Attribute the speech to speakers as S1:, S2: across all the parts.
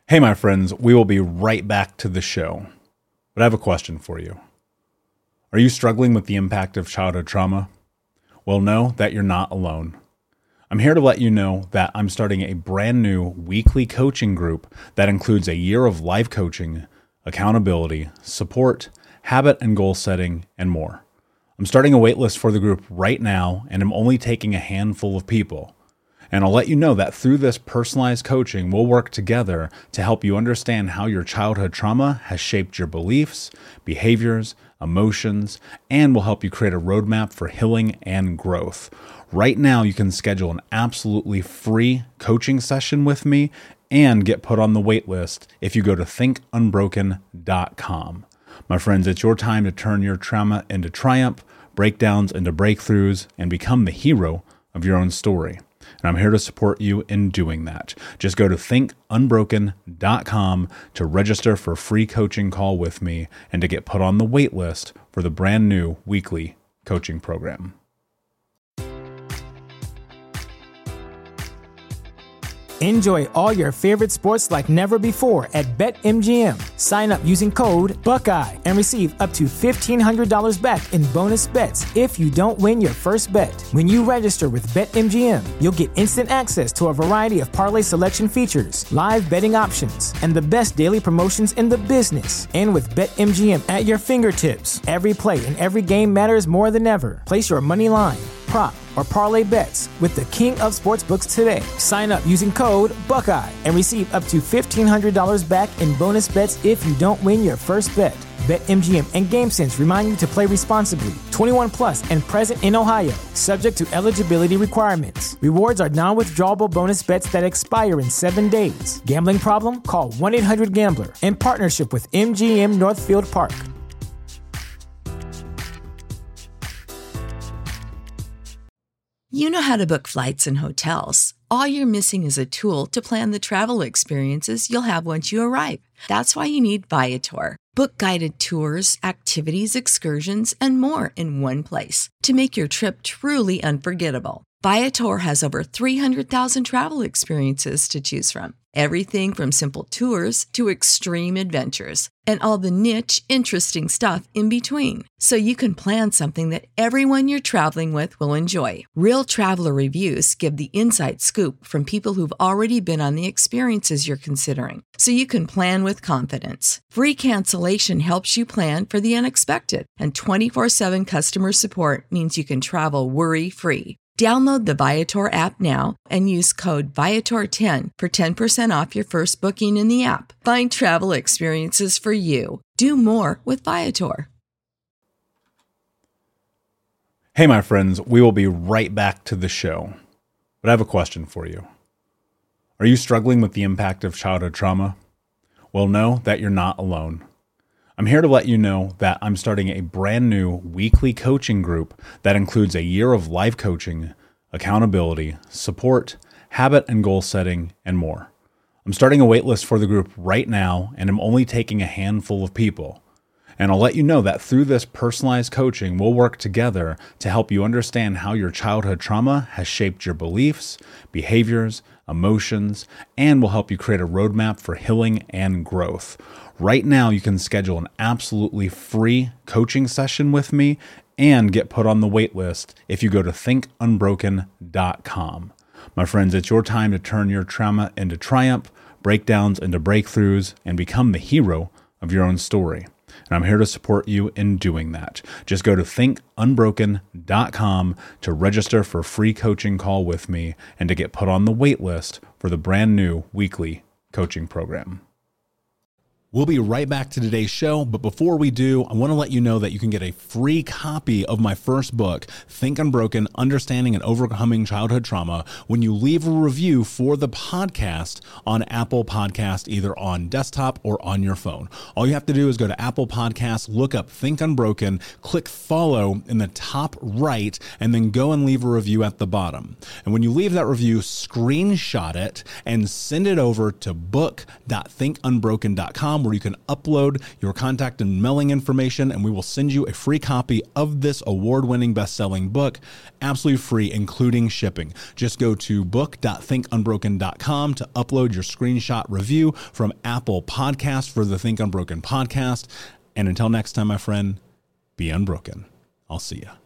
S1: Hey, my friends, we will be right back to the show. But I have a question for you. Are you struggling with the impact of childhood trauma? Well, know that you're not alone. I'm here to let you know that I'm starting a brand new weekly coaching group that includes a year of life coaching, accountability, support, habit and goal setting, and more. I'm starting a waitlist for the group right now, and I'm only taking a handful of people. And I'll let you know that through this personalized coaching, we'll work together to help you understand how your childhood trauma has shaped your beliefs, behaviors, emotions, and will help you create a roadmap for healing and growth. Right now, you can schedule an absolutely free coaching session with me and get put on the wait list if you go to thinkunbroken.com. My friends, it's your time to turn your trauma into triumph, breakdowns into breakthroughs, and become the hero of your own story. And I'm here to support you in doing that. Just go to thinkunbroken.com to register for a free coaching call with me and to get put on the wait list for the brand new weekly coaching program.
S2: Enjoy all your favorite sports like never before at BetMGM. Sign up using code Buckeye and receive up to $1,500 back in bonus bets if you don't win your first bet. When you register with BetMGM, you'll get instant access to a variety of parlay selection features, live betting options, and the best daily promotions in the business. And with BetMGM at your fingertips, every play and every game matters more than ever. Place your money line, prop, or parlay bets with the king of sportsbooks today. Sign up using code Buckeye and receive up to $1,500 back in bonus bets if you don't win your first bet. BetMGM and GameSense remind you to play responsibly. 21 plus and present in Ohio, subject to eligibility requirements. Rewards are non-withdrawable bonus bets that expire in 7 days. Gambling problem? Call 1-800-GAMBLER. In partnership with MGM Northfield Park.
S3: You know how to book flights and hotels. All you're missing is a tool to plan the travel experiences you'll have once you arrive. That's why you need Viator. Book guided tours, activities, excursions, and more in one place to make your trip truly unforgettable. Viator has over 300,000 travel experiences to choose from. Everything from simple tours to extreme adventures and all the niche, interesting stuff in between. So you can plan something that everyone you're traveling with will enjoy. Real traveler reviews give the inside scoop from people who've already been on the experiences you're considering. So you can plan with confidence. Free cancellation helps you plan for the unexpected. And 24/7 customer support means you can travel worry-free. Download the Viator app now and use code Viator10 for 10% off your first booking in the app. Find travel experiences for you. Do more with Viator.
S1: Hey, my friends, we will be right back to the show. But I have a question for you. Are you struggling with the impact of childhood trauma? Well, know that you're not alone. I'm here to let you know that I'm starting a brand new weekly coaching group that includes a year of life coaching, accountability, support, habit and goal setting, and more. I'm starting a waitlist for the group right now, and I'm only taking a handful of people. And I'll let you know that through this personalized coaching, we'll work together to help you understand how your childhood trauma has shaped your beliefs, behaviors, emotions, and will help you create a roadmap for healing and growth. Right now, you can schedule an absolutely free coaching session with me and get put on the wait list if you go to thinkunbroken.com. My friends, it's your time to turn your trauma into triumph, breakdowns into breakthroughs, and become the hero of your own story. And I'm here to support you in doing that. Just go to thinkunbroken.com to register for a free coaching call with me and to get put on the wait list for the brand new weekly coaching program. We'll be right back to today's show, but before we do, I want to let you know that you can get a free copy of my first book, Think Unbroken: Understanding and Overcoming Childhood Trauma, when you leave a review for the podcast on Apple Podcast, either on desktop or on your phone. All you have to do is go to Apple Podcasts, look up Think Unbroken, click follow in the top right, and then go and leave a review at the bottom. And when you leave that review, screenshot it and send it over to book.thinkunbroken.com thinkunbroken.com, where you can upload your contact and mailing information, and we will send you a free copy of this award-winning best-selling book, absolutely free, including shipping. Just go to book.thinkunbroken.com to upload your screenshot review from Apple Podcasts for the Think Unbroken podcast. And until next time, my friend, be unbroken. I'll see ya.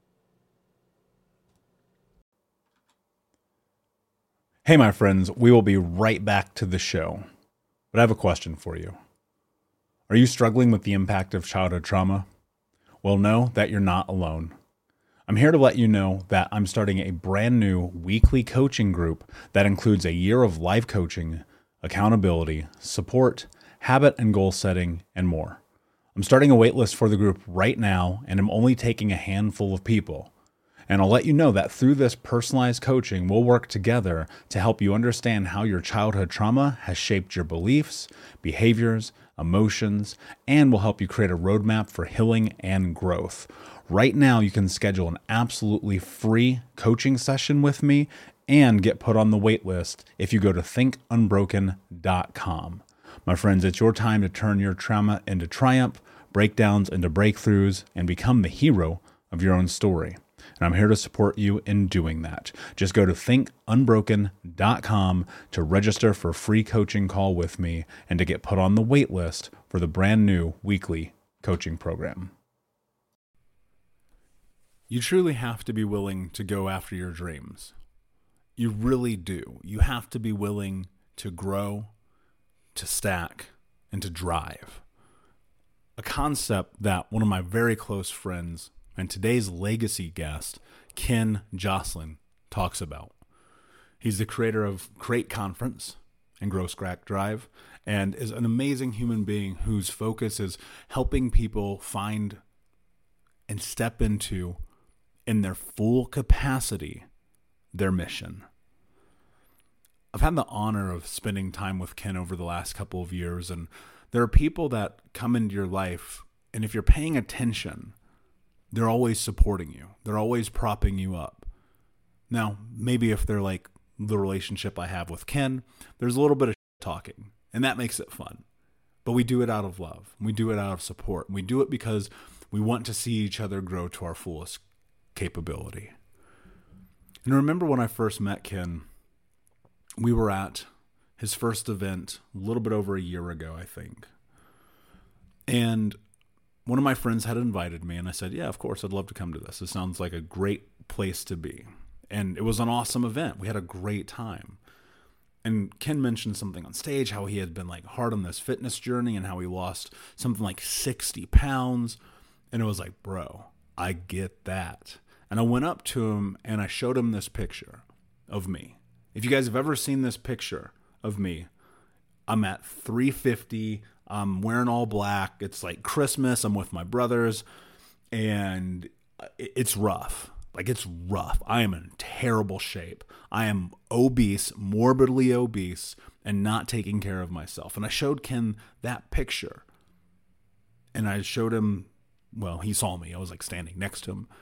S1: Hey, my friends, we will be right back to the show. But I have a question for you. Are you struggling with the impact of childhood trauma? Well, know that you're not alone. I'm here to let you know that I'm starting a brand new weekly coaching group that includes a year of live coaching, accountability, support, habit and goal setting, and more. I'm starting a waitlist for the group right now, and I'm only taking a handful of people. And I'll let you know that through this personalized coaching, we'll work together to help you understand how your childhood trauma has shaped your beliefs, behaviors, emotions, and will help you create a roadmap for healing and growth. Right now, you can schedule an absolutely free coaching session with me and get put on the wait list if you go to thinkunbroken.com. My friends, it's your time to turn your trauma into triumph, breakdowns into breakthroughs, and become the hero of your own story. And I'm here to support you in doing that. Just go to thinkunbroken.com to register for a free coaching call with me and to get put on the wait list for the brand new weekly coaching program. You truly have to be willing to go after your dreams. You really do. You have to be willing to grow, to stack, and to drive. A concept that one of my very close friends and today's legacy guest, Ken Joslin, talks about. He's the creator of Create Conference and Grow Stack Drive, and is an amazing human being whose focus is helping people find and step into, in their full capacity, their mission. I've had the honor of spending time with Ken over the last couple of years, and there are people that come into your life, and if you're paying attention, they're always supporting you. They're always propping you up. Now, maybe if they're like the relationship I have with Ken, there's a little bit of talking, and that makes it fun. But we do it out of love. We do it out of support. We do it because we want to see each other grow to our fullest capability. And remember when I first met Ken, we were at his first event a little bit over a year ago, I think. And one of my friends had invited me, and I said, yeah, of course, I'd love to come to this. It sounds like a great place to be. And it was an awesome event. We had a great time. And Ken mentioned something on stage, how he had been like hard on this fitness journey and how he lost something like 60 pounds. And it was like, bro, I get that. And I went up to him and I showed him this picture of me. If you guys have ever seen this picture of me, I'm at 350. I'm wearing all black. It's like Christmas. I'm with my brothers, and it's rough. Like, it's rough. I am in terrible shape. I am obese, morbidly obese, and not taking care of myself. And I showed Ken that picture, and I showed him, well, he saw me. I was like standing next to him,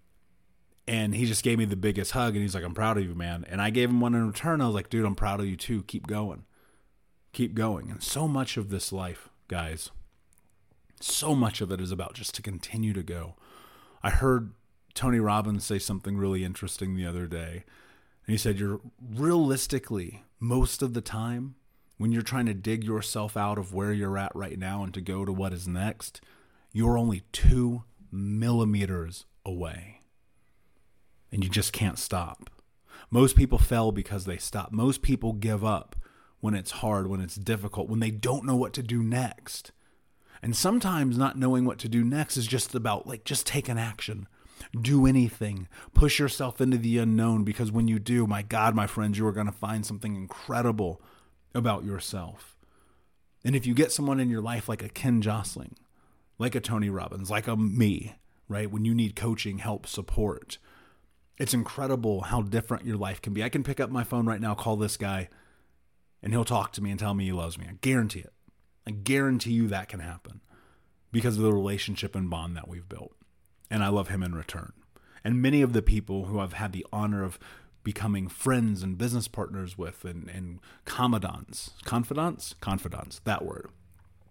S1: and he just gave me the biggest hug, and he's like, I'm proud of you, man. And I gave him one in return. I was like, dude, I'm proud of you too. Keep going. Keep going. And so much of this life, guys, so much of it is about just to continue to go. I heard Tony Robbins say something really interesting the other day. And he said, you're realistically, most of the time, when you're trying to dig yourself out of where you're at right now and to go to what is next, you're only 2 millimeters away. And you just can't stop. Most people fail because they stop. Most people give up when it's hard, when it's difficult, when they don't know what to do next. And sometimes not knowing what to do next is just about like, just take an action. Do anything. Push yourself into the unknown, because when you do, my God, my friends, you are going to find something incredible about yourself. And if you get someone in your life like a Ken Joslin, like a Tony Robbins, like a me, right? When you need coaching, help, support, it's incredible how different your life can be. I can pick up my phone right now, call this guy, and he'll talk to me and tell me he loves me. I guarantee it. I guarantee you that can happen because of the relationship and bond that we've built. And I love him in return. And many of the people who I've had the honor of becoming friends and business partners with and confidants, that word,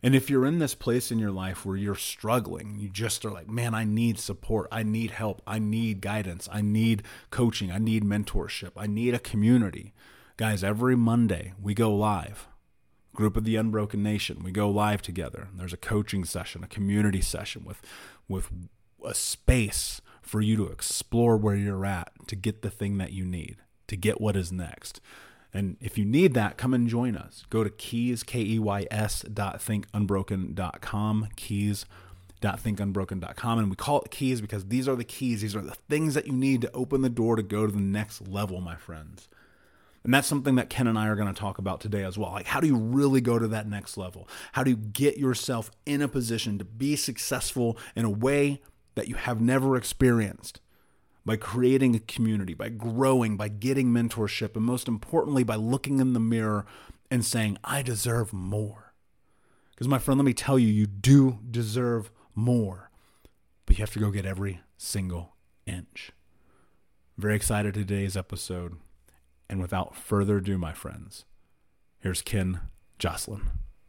S1: And if you're in this place in your life where you're struggling, you just are like, man, I need support. I need help. I need guidance. I need coaching. I need mentorship. I need a community. Guys, every Monday we go live. Group of the Unbroken Nation. We go live together. There's a coaching session, a community session with a space for you to explore where you're at, to get the thing that you need, to get what is next. And if you need that, come and join us. Go to keys, keys.thinkunbroken.com, keys.thinkunbroken.com. And we call it keys because these are the keys. These are the things that you need to open the door to go to the next level, my friends. And that's something that Ken and I are going to talk about today as well. Like, how do you really go to that next level? How do you get yourself in a position to be successful in a way that you have never experienced? By creating a community, by growing, by getting mentorship, and most importantly, by looking in the mirror and saying, I deserve more. Because my friend, let me tell you, you do deserve more, but you have to go get every single inch. I'm very excited for today's episode. And without further ado, my friends, here's Ken Joslin.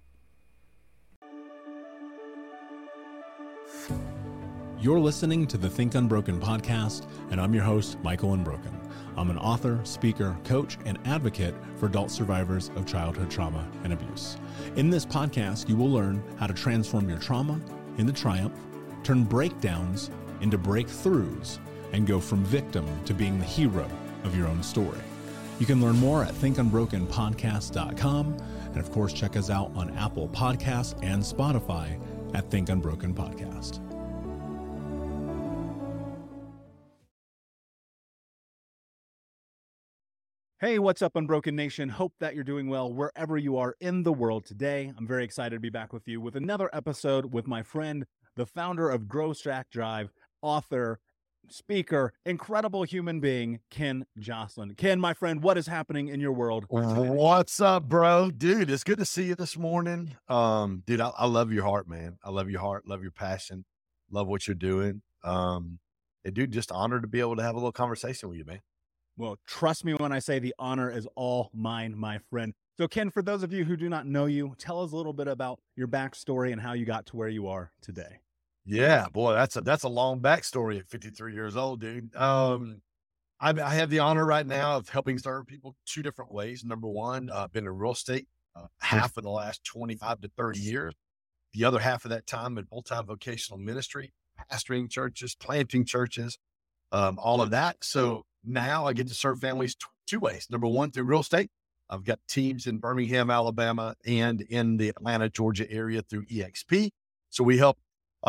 S1: You're listening to the Think Unbroken podcast, and I'm your host, Michael Unbroken. I'm an author, speaker, coach, and advocate for adult survivors of childhood trauma and abuse. In this podcast, you will learn how to transform your trauma into triumph, turn breakdowns into breakthroughs, and go from victim to being the hero of your own story. You can learn more at thinkunbrokenpodcast.com, and of course, check us out on Apple Podcasts and Spotify at Think Unbroken Podcast. Hey, what's up, Unbroken Nation? Hope that you're doing well wherever you are in the world today. I'm very excited to be back with you with another episode with my friend, the founder of Growth Stack Drive, author, speaker, incredible human being, Ken Joslin. Ken, my friend, what is happening in your world today?
S4: What's up, bro? Dude, it's good to see you this morning. Dude, I love your heart, man. I love your heart, love your passion, love what you're doing. And dude, just honored to be able to have a little conversation with you, man.
S1: Well, trust me when I say the honor is all mine, my friend. So, Ken, for those of you who do not know you, tell us a little bit about your backstory and how you got to where you are today.
S4: Yeah, boy, that's a long backstory at 53 years old, dude. I have the honor right now of helping serve people two different ways. Number one, I've been in real estate half of the last 25 to 30 years. The other half of that time in multi-vocational ministry, pastoring churches, planting churches, all of that. So now I get to serve families two ways. Number one, through real estate. I've got teams in Birmingham, Alabama, and in the Atlanta, Georgia area through EXP. So we help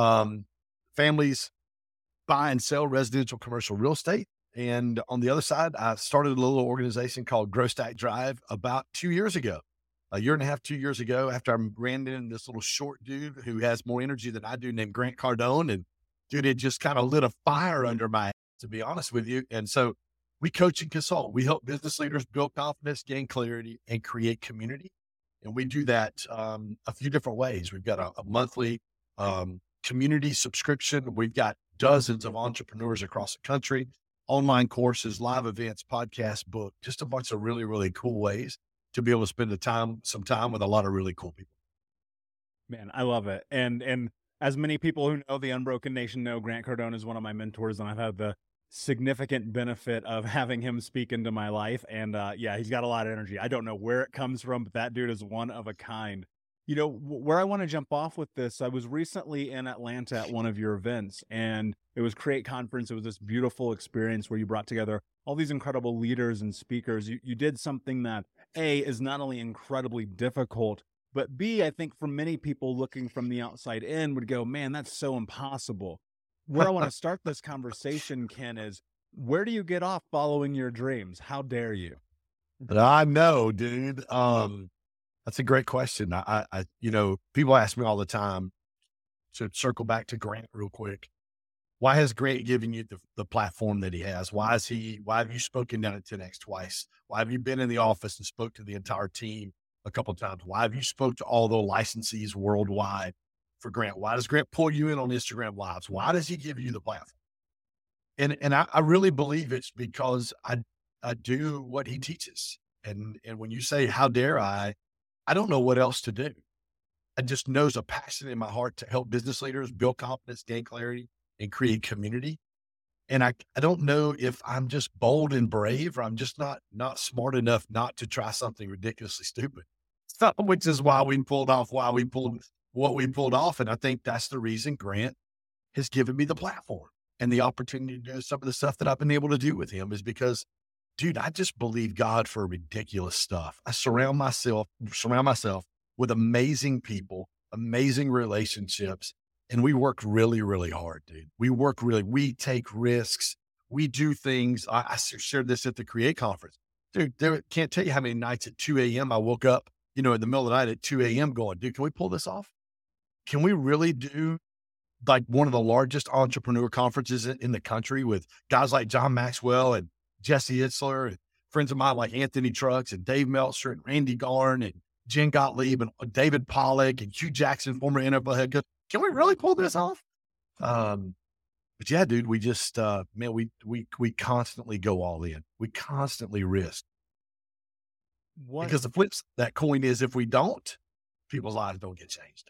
S4: families buy and sell residential commercial real estate. And on the other side, I started a little organization called Growth Stack Drive about 2 years ago. A year and a half, 2 years ago, after I ran into this little short dude who has more energy than I do named Grant Cardone. And dude, it just kind of lit a fire under my, to be honest with you. And so we coach and consult. We help business leaders build confidence, gain clarity, and create community. And we do that a few different ways. We've got a monthly community subscription. We've got dozens of entrepreneurs across the country, online courses, live events, podcast, book, just a bunch of really, really cool ways to be able to spend some time with a lot of really cool people.
S1: Man, I love it. And as many people who know the Unbroken Nation know, Grant Cardone is one of my mentors, and I've had the significant benefit of having him speak into my life. And yeah, he's got a lot of energy. I don't know where it comes from, but that dude is one of a kind. You know, where I want to jump off with this, I was recently in Atlanta at one of your events, and it was Create Conference. It was this beautiful experience where you brought together all these incredible leaders and speakers. You did something that, A, is not only incredibly difficult, but B, I think for many people looking from the outside in would go, man, that's so impossible. Where I want to start this conversation, Ken, is where do you get off following your dreams? How dare you?
S4: I know, dude. That's a great question. I people ask me all the time, to circle back to Grant real quick. Why has Grant given you the platform that he has? Why have you spoken down at 10X twice? Why have you been in the office and spoke to the entire team a couple of times? Why have you spoke to all the licensees worldwide for Grant? Why does Grant pull you in on Instagram Lives? Why does he give you the platform? And I really believe it's because I do what he teaches. And when you say, how dare I don't know what else to do. I just knows a passion in my heart to help business leaders build confidence, gain clarity, and create community. And I don't know if I'm just bold and brave, or I'm just not smart enough not to try something ridiculously stupid. So, which is why we pulled off what we pulled off. And I think that's the reason Grant has given me the platform and the opportunity to do some of the stuff that I've been able to do with him, is because, dude, I just believe God for ridiculous stuff. I surround myself with amazing people, amazing relationships. And we work really, really hard, dude. We take risks. We do things. I shared this at the Create conference. Dude, can't tell you how many nights at 2 a.m. I woke up, in the middle of the night at 2 a.m. going, dude, can we pull this off? Can we really do like one of the largest entrepreneur conferences in the country with guys like John Maxwell and Jesse Itzler and friends of mine like Anthony Trucks and Dave Meltzer and Randy Garn and Jen Gottlieb and David Pollack and Hugh Jackson, former NFL head coach? Can we really pull this off? But yeah, dude, we just, we constantly go all in. We constantly risk. Because the flip side of that coin is, if we don't, people's lives don't get changed.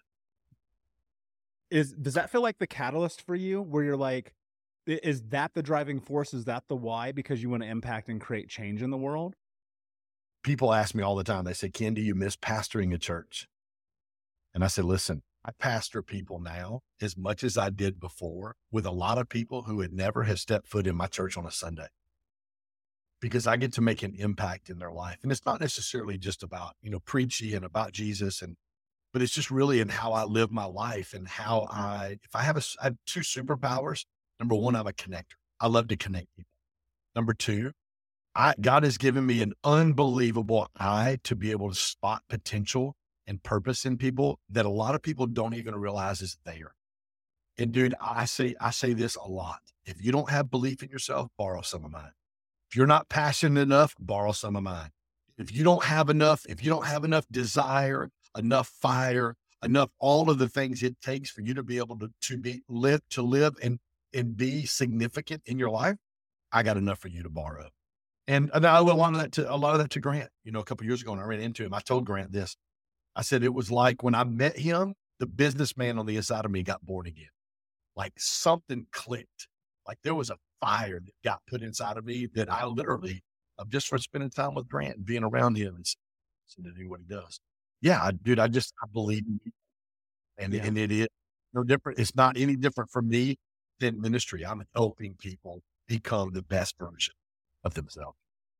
S1: Does that feel like the catalyst for you, where you're like, is that the driving force? Is that the why? Because you want to impact and create change in the world?
S4: People ask me all the time. They say, Ken, do you miss pastoring a church? And I said, listen, I pastor people now as much as I did before, with a lot of people who had never have stepped foot in my church on a Sunday, because I get to make an impact in their life. And it's not necessarily just about, preaching and about Jesus, but it's just really in how I live my life and how I have two superpowers. Number one, I'm a connector. I love to connect people. Number two, God has given me an unbelievable eye to be able to spot potential and purpose in people that a lot of people don't even realize is there. And dude, I say this a lot. If you don't have belief in yourself, borrow some of mine. If you're not passionate enough, borrow some of mine. If you don't have enough desire, enough fire, enough, all of the things it takes for you to be able to live and be significant in your life, I got enough for you to borrow. And I owe a lot of that to Grant. A couple of years ago when I ran into him, I told Grant this. I said, it was like when I met him, the businessman on the inside of me got born again. Like something clicked. Like there was a fire that got put inside of me that I literally, just for spending time with Grant and being around him and to do what he does. Yeah, dude, I believe in you. And it is no different. It's not any different from me than ministry. I'm helping people become the best version of themselves.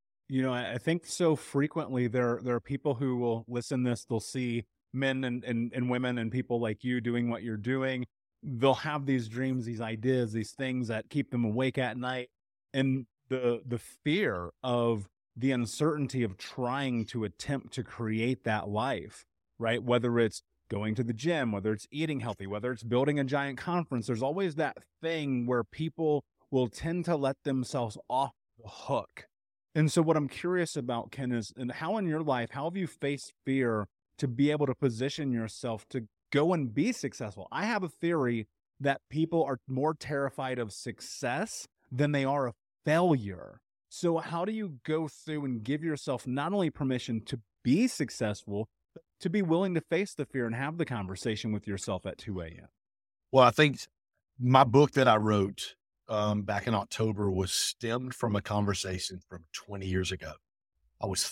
S1: I think so frequently there are people who will listen to this, they'll see men and women and people like you doing what you're doing. They'll have these dreams, these ideas, these things that keep them awake at night. And the fear of the uncertainty of trying to attempt to create that life, right? Whether it's going to the gym, whether it's eating healthy, whether it's building a giant conference, there's always that thing where people will tend to let themselves off the hook. And so what I'm curious about, Ken, is, and how in your life, how have you faced fear to be able to position yourself to go and be successful? I have a theory that people are more terrified of success than they are of failure. So how do you go through and give yourself not only permission to be successful, but to be willing to face the fear and have the conversation with yourself at 2 a.m.?
S4: Well, I think my book that I wrote back in October was stemmed from a conversation from 20 years ago. I was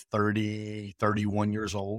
S4: 31 years old.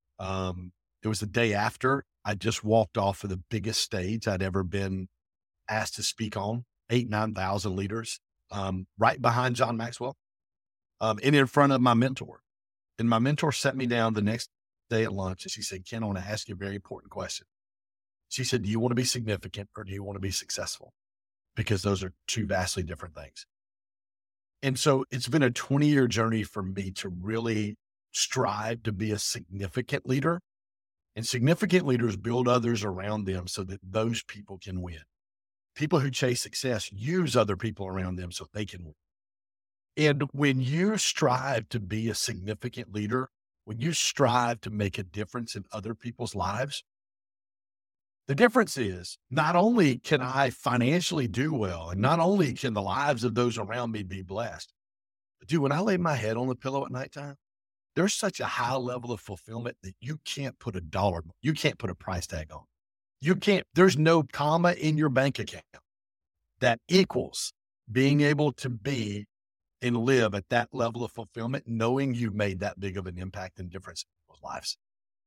S4: It was the day after I just walked off of the biggest stage I'd ever been asked to speak on, 9,000 leaders, right behind John Maxwell, and in front of my mentor. And my mentor sat me down the next day at lunch and she said, Ken, I want to ask you a very important question. She said, do you want to be significant or do you want to be successful? Because those are two vastly different things. And so it's been a 20-year journey for me to really strive to be a significant leader. And significant leaders build others around them so that those people can win. People who chase success use other people around them so they can win. And when you strive to be a significant leader, when you strive to make a difference in other people's lives, the difference is not only can I financially do well, and not only can the lives of those around me be blessed, but dude, when I lay my head on the pillow at nighttime, there's such a high level of fulfillment that you can't put you can't put a price tag on. There's no comma in your bank account that equals being able to be and live at that level of fulfillment, knowing you've made that big of an impact and difference in people's lives.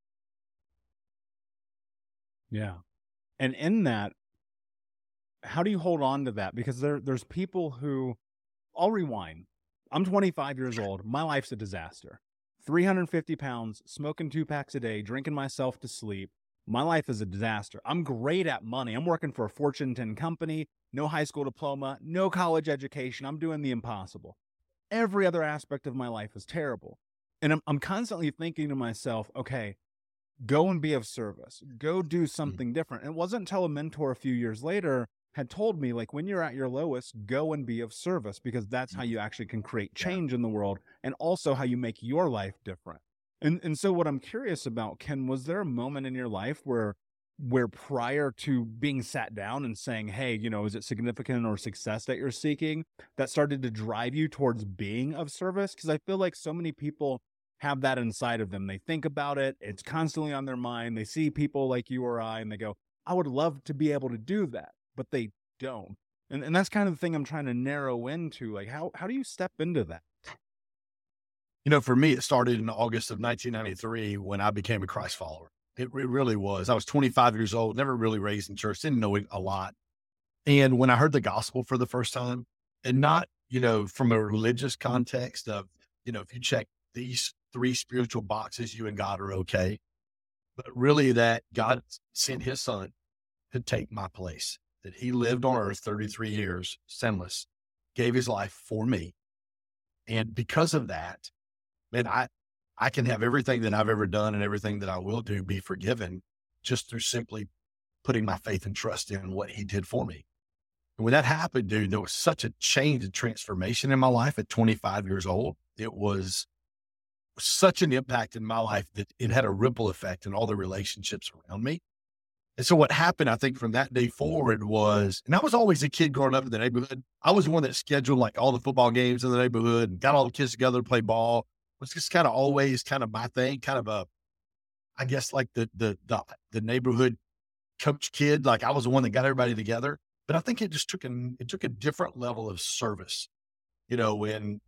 S1: Yeah. And in that, how do you hold on to that? Because there's people who, I'll rewind. I'm 25 years old. My life's a disaster. 350 pounds, smoking 2 packs a day, drinking myself to sleep. My life is a disaster. I'm great at money. I'm working for a Fortune 10 company, no high school diploma, no college education. I'm doing the impossible. Every other aspect of my life is terrible. And I'm constantly thinking to myself, okay, go and be of service. Go do something different. And it wasn't until a mentor a few years later had told me, like, when you're at your lowest, go and be of service, because that's how you actually can create change in the world, and also how you make your life different. And so what I'm curious about, Ken, was there a moment in your life where prior to being sat down and saying, hey, is it significant or success that you're seeking, that started to drive you towards being of service? Because I feel like so many people have that inside of them. They think about it. It's constantly on their mind. They see people like you or I, and they go, I would love to be able to do that, but they don't. And that's kind of the thing I'm trying to narrow into. Like, how do you step into that?
S4: For me, it started in August of 1993 when I became a Christ follower. It really was. I was 25 years old, never really raised in church, didn't know it a lot. And when I heard the gospel for the first time, and not, from a religious context of, if you check these 3 spiritual boxes, you and God are okay. But really that God sent his son to take my place, that he lived on earth 33 years, sinless, gave his life for me. And because of that, man, I can have everything that I've ever done and everything that I will do be forgiven just through simply putting my faith and trust in what he did for me. And when that happened, dude, there was such a change and transformation in my life at 25 years old. It was such an impact in my life that it had a ripple effect in all the relationships around me. And so what happened, I think, from that day forward was, and I was always a kid growing up in the neighborhood. I was the one that scheduled like all the football games in the neighborhood and got all the kids together to play ball. It was just kind of always kind of my thing, kind of I guess like the neighborhood coach kid. Like I was the one that got everybody together. But I think it just took a different level of service, when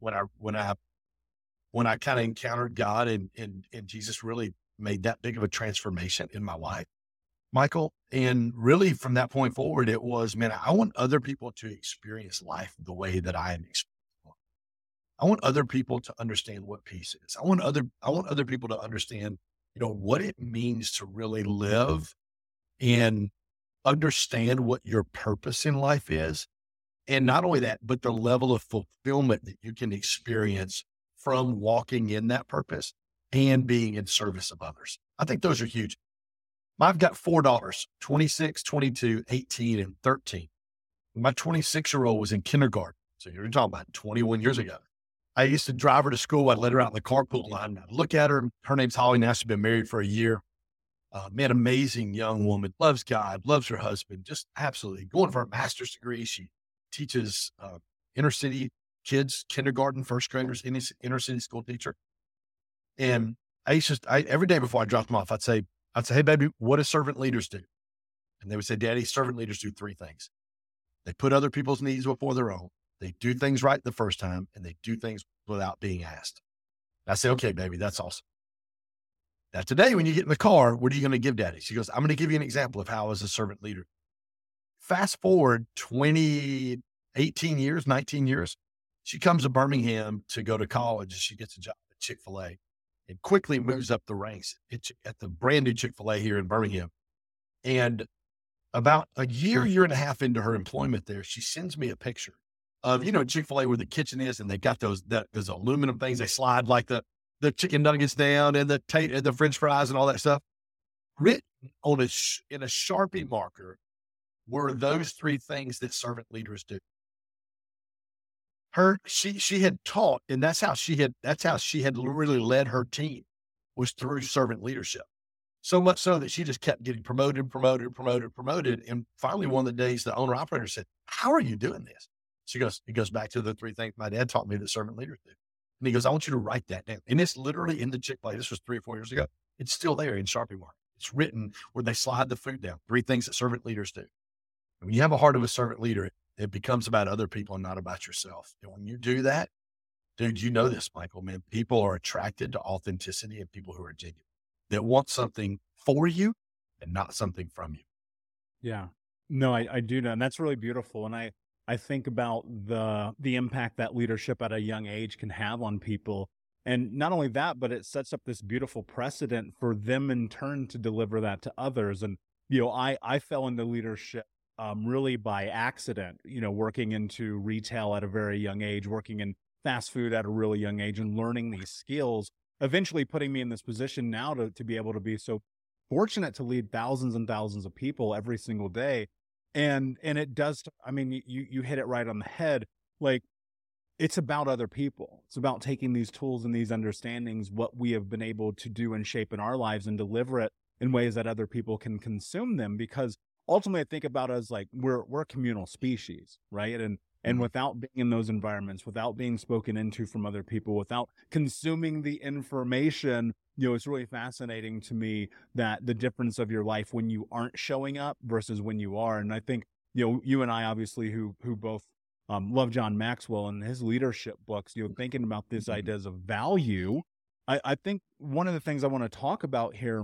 S4: I kind of encountered God and Jesus really made that big of a transformation in my life, Michael. And really from that point forward, it was, man, I want other people to experience life the way that I am experiencing. I want other people to understand what peace is. I want other people to understand, what it means to really live and understand what your purpose in life is. And not only that, but the level of fulfillment that you can experience from walking in that purpose and being in service of others. I think those are huge. I've got 4 daughters, 26, 22, 18, and 13. My 26-year-old was in kindergarten. So you're talking about 21 years ago. I used to drive her to school. I'd let her out in the carpool line. I'd look at her. Her name's Holly. Now she's been married for a year. Man, amazing young woman, loves God, loves her husband, just absolutely going for a master's degree. She teaches inner city kids, kindergarten, first graders, inner city school teacher. And every day before I dropped them off, I'd say, hey, baby, what do servant leaders do? And they would say, Daddy, servant leaders do 3 things. They put other people's needs before their own. They do things right the first time, and they do things without being asked. And I say, okay, baby, that's awesome. Now today, when you get in the car, what are you going to give Daddy? She goes, I'm going to give you an example of how I was a servant leader. Fast forward 18 years, 19 years. She comes to Birmingham to go to college. She gets a job at Chick-fil-A and quickly moves up the ranks at the brand new Chick-fil-A here in Birmingham. And about a year and a half into her employment there, she sends me a picture of, Chick-fil-A where the kitchen is, and they got those aluminum things. They slide like the chicken nuggets down and the French fries and all that stuff. Written on in a Sharpie marker were those 3 things that servant leaders do. She had taught, and that's how she had really led her team, was through servant leadership. So much so that she just kept getting promoted. And finally, one of the days, the owner operator said, how are you doing this? It goes back to the 3 things my dad taught me that servant leaders do. And he goes, I want you to write that down. And it's literally in the Chick-fil-A. This was 3 or 4 years ago. It's still there in Sharpie Mark. It's written where they slide the food down. 3 things that servant leaders do. And when you have a heart of a servant leader, it becomes about other people and not about yourself. And when you do that, dude, you know this, Michael, man, people are attracted to authenticity and people who are genuine, that want something for you and not something from you.
S1: Yeah, no, I do know. And that's really beautiful. And I think about the impact that leadership at a young age can have on people. And not only that, but it sets up this beautiful precedent for them in turn to deliver that to others. And, I fell into leadership really by accident, working into retail at a very young age, working in fast food at a really young age and learning these skills, eventually putting me in this position now to be able to be so fortunate to lead thousands and thousands of people every single day. And it does, I mean, you hit it right on the head. Like, it's about other people. It's about taking these tools and these understandings, what we have been able to do and shape in our lives, and deliver it in ways that other people can consume them. Because ultimately I think about it as like, we're a communal species, right? And without being in those environments, without being spoken into from other people, without consuming the information, it's really fascinating to me that the difference of your life when you aren't showing up versus when you are. And I think, you and I obviously who both love John Maxwell and his leadership books, thinking about these ideas of value. I think one of the things I want to talk about here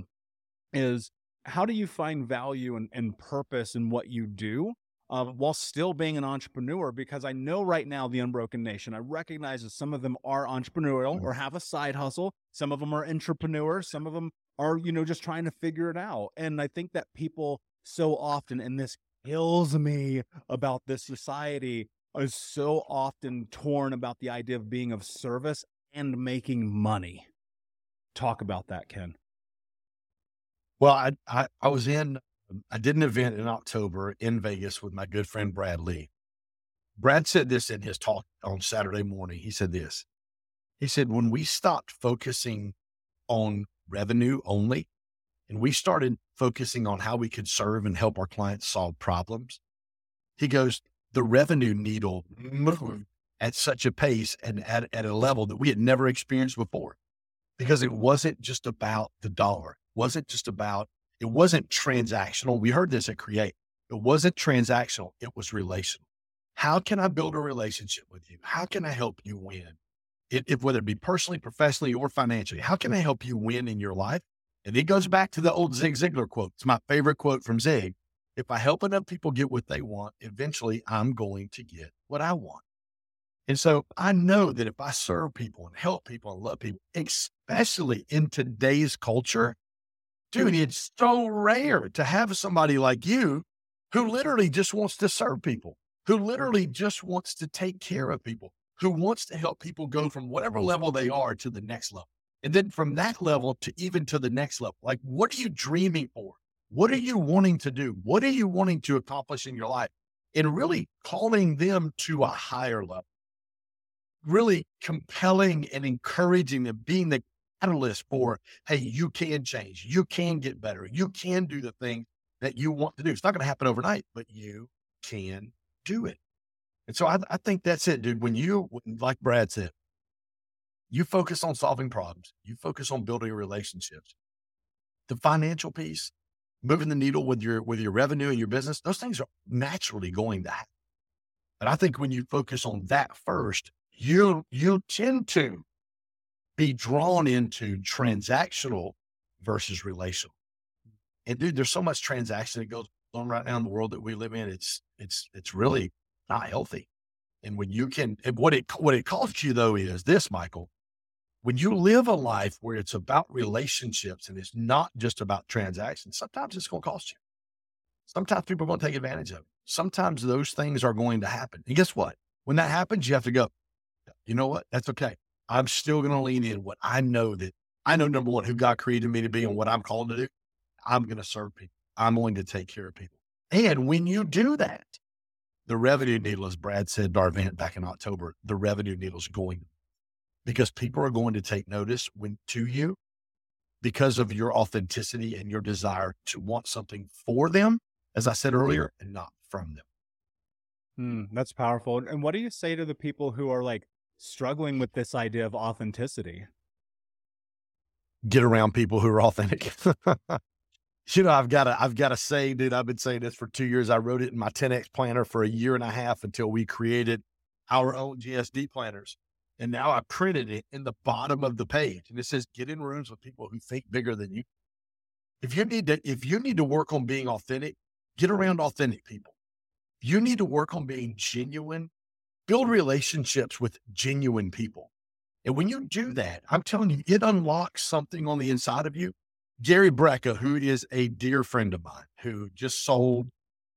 S1: is, how do you find value and purpose in what you do? While still being an entrepreneur, because I know right now the Unbroken Nation, I recognize that some of them are entrepreneurial or have a side hustle. Some of them are entrepreneurs. Some of them are, just trying to figure it out. And I think that people so often, and this kills me about this society, is so often torn about the idea of being of service and making money. Talk about that, Ken.
S4: Well, I did an event in October in Vegas with my good friend, Brad Lee. Brad said this in his talk on Saturday morning. He said this, he said, when we stopped focusing on revenue only, and we started focusing on how we could serve and help our clients solve problems, he goes, the revenue needle moved at such a pace and at a level that we had never experienced before, because it wasn't just about the dollar. It wasn't transactional. We heard this at Create. It wasn't transactional. It was relational. How can I build a relationship with you? How can I help you win? If whether it be personally, professionally, or financially, how can I help you win in your life? And it goes back to the old Zig Ziglar quote. It's my favorite quote from Zig. If I help enough people get what they want, eventually I'm going to get what I want. And so I know that if I serve people and help people and love people, especially in today's culture, dude, it's so rare to have somebody like you who literally just wants to serve people, who literally just wants to take care of people, who wants to help people go from whatever level they are to the next level. And then from that level to even to the next level. Like, what are you dreaming for? What are you wanting to do? What are you wanting to accomplish in your life? And really calling them to a higher level, really compelling and encouraging them, being the catalyst for, hey, you can change, you can get better, you can do the thing that you want to do. It's not going to happen overnight, but you can do it. And so I think that's it, dude. When like Brad said, you focus on solving problems, you focus on building relationships, the financial piece, moving the needle with your revenue and your business, those things are naturally going to happen. But I think when you focus on that first, you tend to be drawn into transactional versus relational. And dude, there's so much transaction that goes on right now in the world that we live in. It's really not healthy. And when you can, and what it costs you though is this, Michael, when you live a life where it's about relationships and it's not just about transactions, sometimes it's going to cost you. Sometimes people are going to take advantage of it. Sometimes those things are going to happen. And guess what? When that happens, you have to go, you know what? That's okay. I'm still going to lean in what I know number one, who God created me to be and what I'm called to do. I'm going to serve people. I'm going to take care of people. And when you do that, the revenue needle, as Brad said at our event back in October, the revenue needle is going, because people are going to take notice to you because of your authenticity and your desire to want something for them, as I said earlier, and not from them.
S1: That's powerful. And what do you say to the people who are like struggling with this idea of authenticity?
S4: Get around people who are authentic. I've got to say, dude, I've been saying this for 2 years. I wrote it in my 10X planner for a year and a half until we created our own GSD planners. And now I printed it in the bottom of the page. And it says, get in rooms with people who think bigger than you. If you need to work on being authentic, get around authentic people. If you need to work on being genuine, build relationships with genuine people. And when you do that, I'm telling you, it unlocks something on the inside of you. Gary Brecka, who is a dear friend of mine, who just sold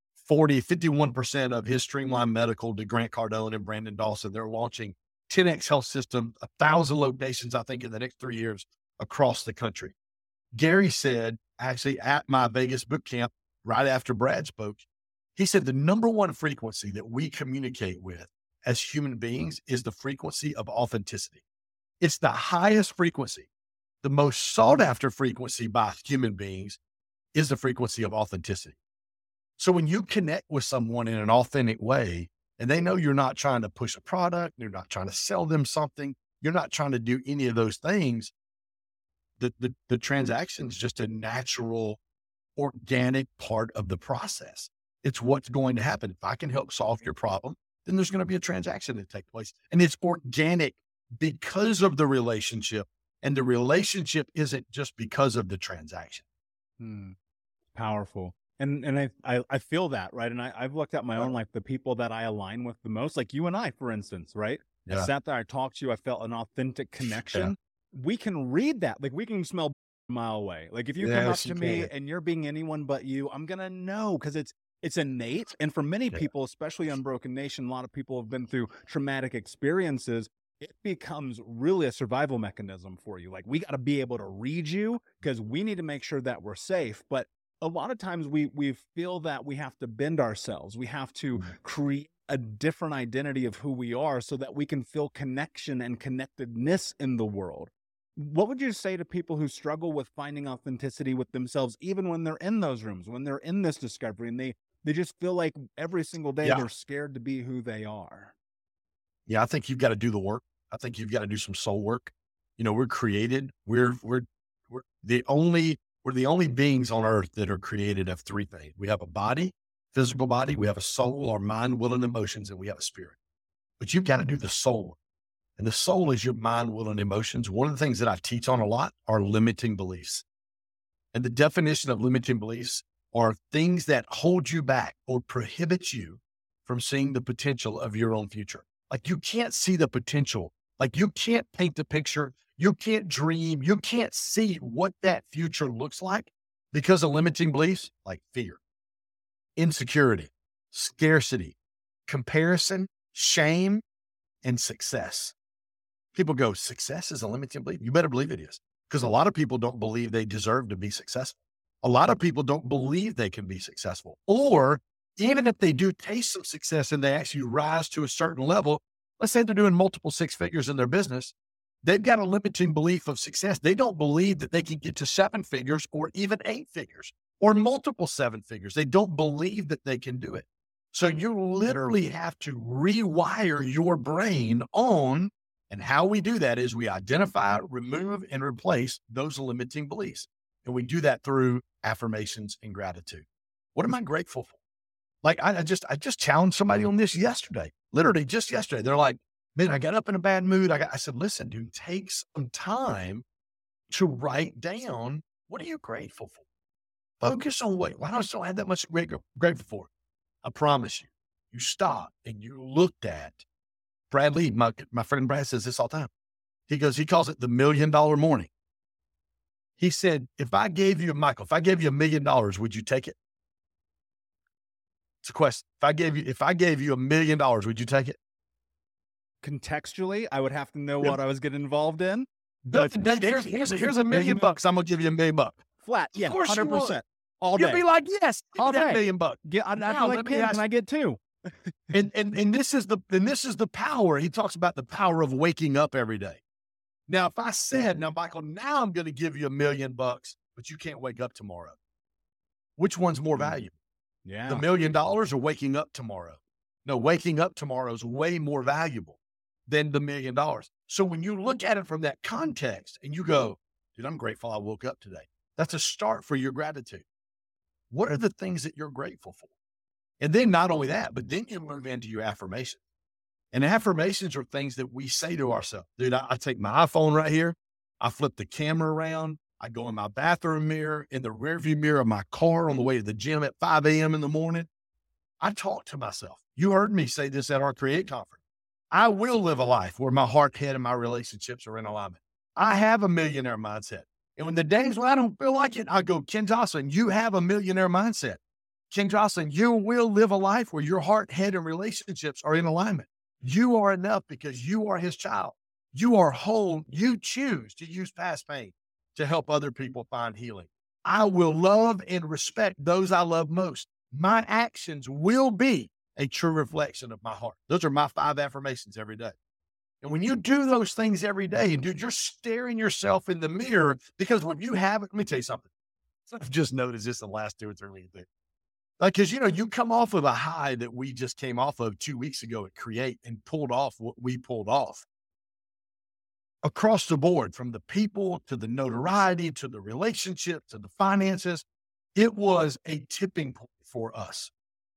S4: 51% of his Streamline Medical to Grant Cardone and Brandon Dawson. They're launching 10X Health System, 1,000 locations, I think, in the next 3 years across the country. Gary said, actually at my Vegas boot camp, right after Brad spoke, he said the number one frequency that we communicate with as human beings is the frequency of authenticity. It's the highest frequency. The most sought after frequency by human beings is the frequency of authenticity. So when you connect with someone in an authentic way, and they know you're not trying to push a product, you're not trying to sell them something, you're not trying to do any of those things, the transaction is just a natural, organic part of the process. It's what's going to happen. If I can help solve your problem, then there's going to be a transaction that takes place. And it's organic because of the relationship. And the relationship isn't just because of the transaction.
S1: Powerful. And I feel that, right? And I've looked at my own life, the people that I align with the most, like you and I, for instance, right? Yeah. I sat there, I talked to you, I felt an authentic connection. Yeah. We can read that. Like we can smell a mile away. Like if you come up to me and you're being anyone but you, I'm going to know because it's innate. And for many people, especially on Broken Nation, a lot of people have been through traumatic experiences. It becomes really a survival mechanism for you. Like we got to be able to read you because we need to make sure that we're safe. But a lot of times we feel that we have to bend ourselves. We have to create a different identity of who we are so that we can feel connection and connectedness in the world. What would you say to people who struggle with finding authenticity with themselves, even when they're in those rooms, when they're in this discovery and they just feel like every single day they're scared to be who they are?
S4: Yeah, I think you've got to do the work. I think you've got to do some soul work. You know, we're created. We're the only beings on earth that are created of three things. We have a body, physical body. We have a soul, our mind, will, and emotions, and we have a spirit. But you've got to do the soul work. And the soul is your mind, will, and emotions. One of the things that I teach on a lot are limiting beliefs. And the definition of limiting beliefs are things that hold you back or prohibit you from seeing the potential of your own future. Like you can't see the potential. Like you can't paint the picture. You can't dream. You can't see what that future looks like because of limiting beliefs like fear, insecurity, scarcity, comparison, shame, and success. People go, success is a limiting belief. You better believe it is, because a lot of people don't believe they deserve to be successful. A lot of people don't believe they can be successful. Or even if they do taste some success and they actually rise to a certain level, let's say they're doing multiple six figures in their business, they've got a limiting belief of success. They don't believe that they can get to seven figures or even eight figures or multiple seven figures. They don't believe that they can do it. So you literally have to rewire your brain on, and how we do that is we identify, remove, and replace those limiting beliefs. And we do that through affirmations and gratitude. What am I grateful for? Like I just challenged somebody on this yesterday, literally just yesterday. They're like, man, I got up in a bad mood. I said, listen, dude, take some time to write down, what are you grateful for? Focus on why don't I have that much grateful for? I promise you, you stop and you looked at Brad Lee. My friend Brad says this all the time. He calls it the $1 million morning. He said, if I gave you $1 million, would you take it? It's a question. If I gave you $1 million, would you take it?
S1: Contextually, I would have to know what I was getting involved in.
S4: But here's $1 million. I'm going to give you $1 million.
S1: Flat. Yeah. 100%. All day.
S4: You'd be like, yes,
S1: all day.
S4: $1 million.
S1: I'd be like, can I get two?
S4: and this is the power. He talks about the power of waking up every day. Now, if I said, now, Michael, now I'm going to give you $1 million, but you can't wake up tomorrow. Which one's more valuable?
S1: Yeah.
S4: The $1 million or waking up tomorrow? No, waking up tomorrow is way more valuable than the $1 million. So when you look at it from that context and you go, dude, I'm grateful I woke up today. That's a start for your gratitude. What are the things that you're grateful for? And then not only that, but then you move into your affirmations. And affirmations are things that we say to ourselves. Dude, I take my iPhone right here. I flip the camera around. I go in my bathroom mirror, in the rearview mirror of my car on the way to the gym at 5 a.m. in the morning. I talk to myself. You heard me say this at our Create conference. I will live a life where my heart, head, and my relationships are in alignment. I have a millionaire mindset. And when the days when I don't feel like it, I go, Ken Jocelyn, you have a millionaire mindset. Ken Jocelyn, you will live a life where your heart, head, and relationships are in alignment. You are enough because you are his child. You are whole. You choose to use past pain to help other people find healing. I will love and respect those I love most. My actions will be a true reflection of my heart. Those are my 5 affirmations every day. And when you do those things every day, and dude, you're staring yourself in the mirror because when you have it, let me tell you something. I've just noticed this in the last 2 or 3 weeks. Like, cause you come off of a high that we just came off of 2 weeks ago at Create and pulled off what we pulled off. Across the board, from the people to the notoriety, to the relationship, to the finances, it was a tipping point for us.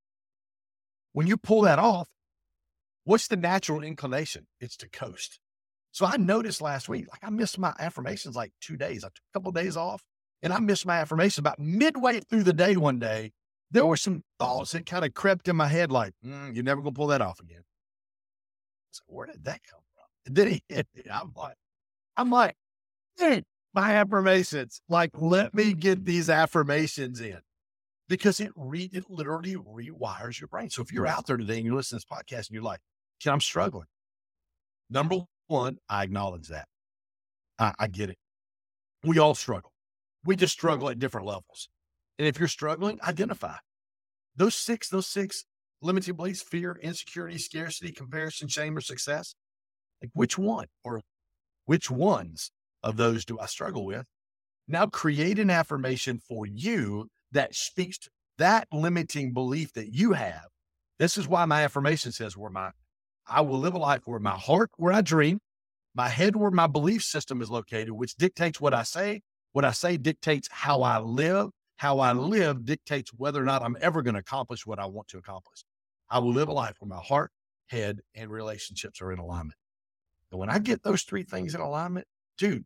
S4: When you pull that off, what's the natural inclination? It's to coast. So I noticed last week, like I missed my affirmations like 2 days. I took a couple of days off and I missed my affirmations about midway through the day one day. There were some thoughts that kind of crept in my head like, you're never going to pull that off again. So where did that come from? And then he hit me. I'm like, hey, my affirmations, like, let me get these affirmations in because it literally rewires your brain. So if you're out there today and you're listening to this podcast and you're like, Ken, I'm struggling. Number one, I acknowledge that. I get it. We all struggle. We just struggle at different levels. And if you're struggling, identify those six limiting beliefs: fear, insecurity, scarcity, comparison, shame, or success. Like which one or which ones of those do I struggle with? Now create an affirmation for you that speaks to that limiting belief that you have. This is why my affirmation says I will live a life where my heart, where I dream, my head, where my belief system is located, which dictates what I say. What I say dictates how I live. How I live dictates whether or not I'm ever going to accomplish what I want to accomplish. I will live a life where my heart, head, and relationships are in alignment. And when I get those 3 things in alignment, dude,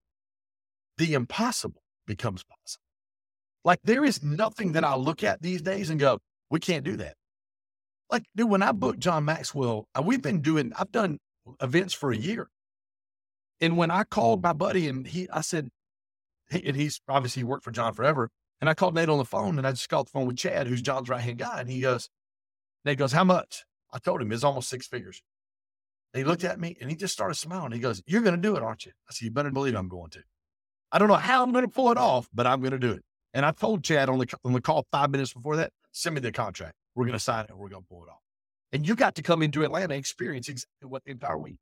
S4: the impossible becomes possible. Like there is nothing that I look at these days and go, we can't do that. Like, dude, when I booked John Maxwell, I've done events for a year. And when I called my buddy and he's obviously worked for John forever. And I called Nate on the phone and I just got the phone with Chad, who's John's right-hand guy. And Nate goes, how much? I told him it's almost 6 figures. And he looked at me and he just started smiling. He goes, you're going to do it, aren't you? I said, you better believe I'm going to. I don't know how I'm going to pull it off, but I'm going to do it. And I told Chad on the call 5 minutes before that, send me the contract. We're going to sign it and we're going to pull it off. And you got to come into Atlanta and experience exactly what the entire week.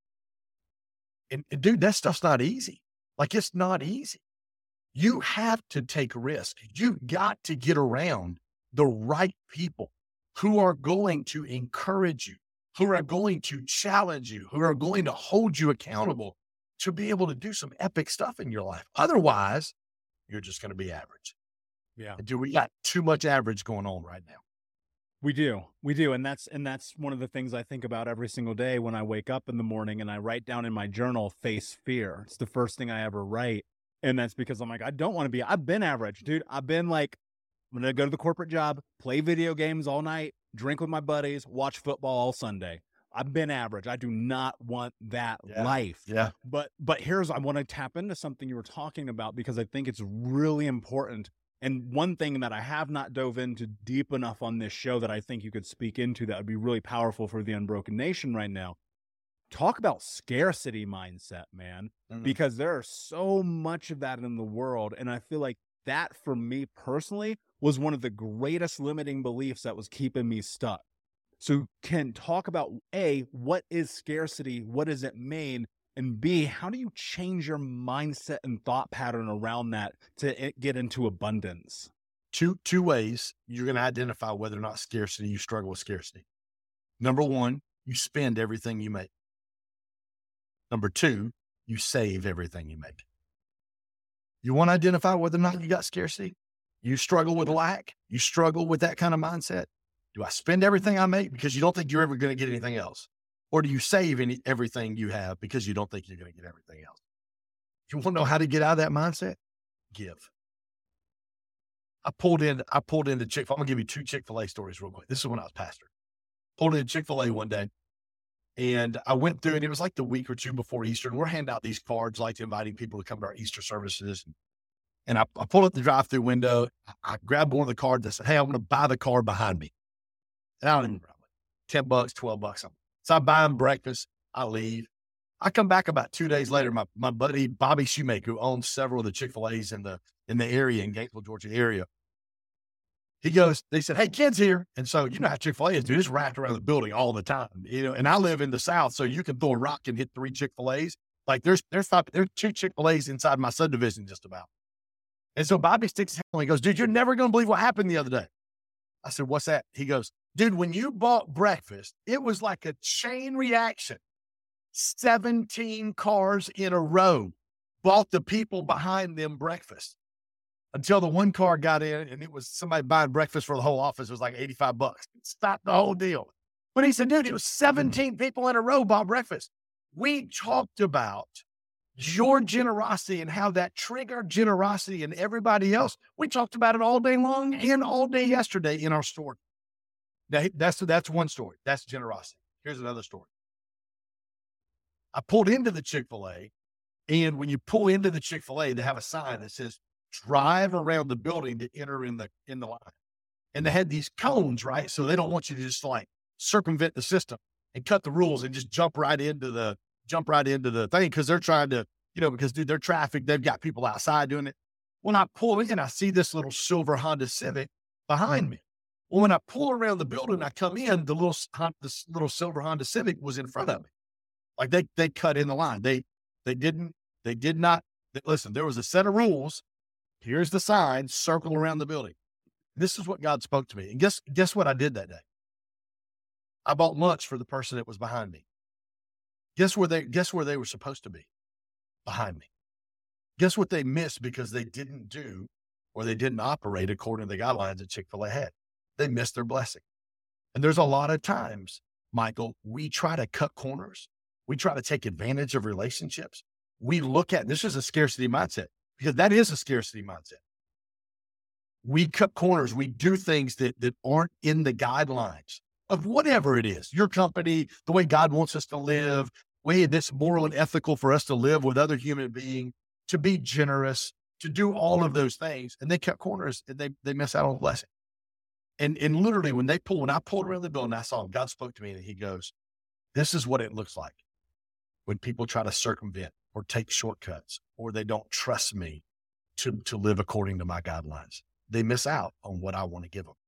S4: And dude, that stuff's not easy. Like it's not easy. You have to take risk. You've got to get around the right people who are going to encourage you, who are going to challenge you, who are going to hold you accountable to be able to do some epic stuff in your life. Otherwise, you're just going to be average.
S1: Yeah.
S4: And dude, we got too much average going on right now.
S1: We do. And that's one of the things I think about every single day when I wake up in the morning and I write down in my journal, face fear. It's the first thing I ever write. And that's because I'm like, I've been average, dude. I've been like, I'm going to go to the corporate job, play video games all night, drink with my buddies, watch football all Sunday. I've been average. I do not want that life.
S4: Yeah.
S1: But I want to tap into something you were talking about because I think it's really important. And one thing that I have not dove into deep enough on this show that I think you could speak into that would be really powerful for the Unbroken Nation right now. Talk about scarcity mindset, man, because there is so much of that in the world. And I feel like that for me personally was one of the greatest limiting beliefs that was keeping me stuck. So Ken, talk about A, what is scarcity? What does it mean? And B, how do you change your mindset and thought pattern around that to get into abundance?
S4: Two ways you're going to identify whether or not you struggle with scarcity. Number one, you spend everything you make. Number two, you save everything you make. You want to identify whether or not you got scarcity? You struggle with lack? You struggle with that kind of mindset? Do I spend everything I make because you don't think you're ever going to get anything else? Or do you save everything you have because you don't think you're going to get everything else? You want to know how to get out of that mindset? Give. I pulled into Chick-fil-A. I'm going to give you 2 Chick-fil-A stories real quick. This is when I was pastor. Pulled into Chick-fil-A one day, and I went through, and it was like the week or 2 before Easter, and we're handing out these cards, like inviting people to come to our Easter services. And I pulled up the drive-through window. I grabbed one of the cards. I said, hey, I want to buy the car behind me. And I don't even remember, $10, $12. So I buy them breakfast. I leave. I come back about 2 days later. My buddy, Bobby Shoemaker, who owns several of the Chick-fil-A's in the area, in Gainesville, Georgia area. They said, hey, Ken's here. And so, you know how Chick-fil-A is, dude, it's wrapped around the building all the time, and I live in the South, so you can throw a rock and hit 3 Chick-fil-A's. Like there's 2 Chick-fil-A's inside my subdivision just about. And so Bobby sticks his hand on me. He goes, dude, you're never going to believe what happened the other day. I said, what's that? He goes, dude, when you bought breakfast, it was like a chain reaction. 17 cars in a row bought the people behind them breakfast until the one car got in, and it was somebody buying breakfast for the whole office. It was like $85. It stopped the whole deal. But he said, dude, it was 17 people in a row bought breakfast. We talked about your generosity and how that triggered generosity in everybody else. We talked about it all day long and all day yesterday in our store. Now, that's one story. That's generosity. Here's another story. I pulled into the Chick-fil-A, and when you pull into the Chick-fil-A, they have a sign that says, drive around the building to enter in the line. And they had these cones, right? So they don't want you to just like circumvent the system and cut the rules and just jump right into the thing. Cause they're trying to, because dude, they're traffic. They've got people outside doing it. When I pull in, I see this little silver Honda Civic behind me. Well, when I pull around the building, I come in, this little silver Honda Civic was in front of me. Like they cut in the line. They did not listen. There was a set of rules. Here's the sign, circle around the building. This is what God spoke to me. And guess what I did that day? I bought lunch for the person that was behind me. Guess where they were supposed to be? Behind me. Guess what they missed because they didn't do or they didn't operate according to the guidelines that Chick-fil-A had? They missed their blessing. And there's a lot of times, Michael, we try to cut corners. We try to take advantage of relationships. We look at, this is a scarcity mindset, because that is a scarcity mindset. We cut corners. We do things that aren't in the guidelines of whatever it is, your company, the way God wants us to live, way that's moral and ethical for us to live with other human beings, to be generous, to do all of those things. And they cut corners and they miss out on the blessing. And literally when I pulled around the building, I saw him, God spoke to me and he goes, this is what it looks like when people try to circumvent or take shortcuts, or they don't trust me to live according to my guidelines. They miss out on what I want to give them.